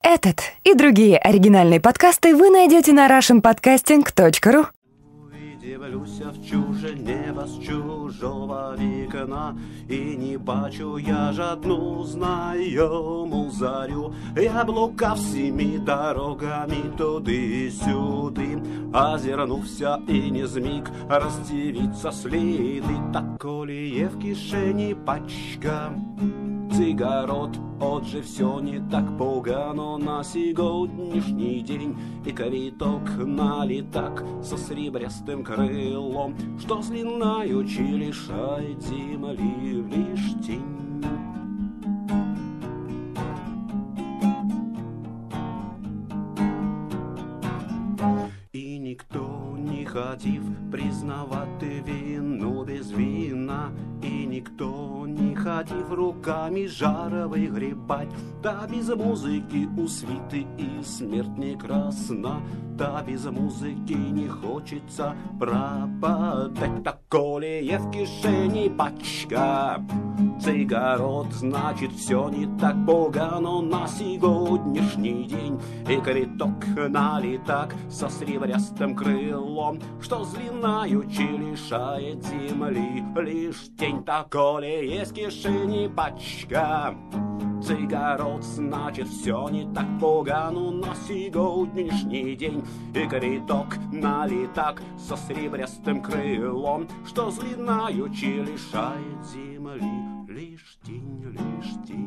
Этот и другие оригинальные подкасты вы найдете на russianpodcasting.ru. Дивлюся в чуже небо з чужого вікна, і не бачу я жодну знайому зарю. Я блукав всіми дорогами туди-сюди, озирнувся і не зміг роздивитися сліди. Так коли є в кишені пачка цигарот, отже все не так погано на сьогоднішній день. И квиток на літак со срібрястим крилом, что злинаючи лишает земли лишь тень. И никто не хотів признавати вину без вина, и никто не хотів руками жара вигрібать. Та без музики у світи і смерть не красна, та без музики не хочеться пропадать. Так коли є в кишені пачка цигарот, значит все не так погано на сьогоднішній день. И квиток на літак со срібрястим крилом, что злинаючи лишает земли лишь тень. Так коли є в кишені пачка цигарот, значит все не так погано на сьогоднішній день. И квиток на літак со срібрястим крилом, что злинаючи лишает земли лишь тень, лишь тень.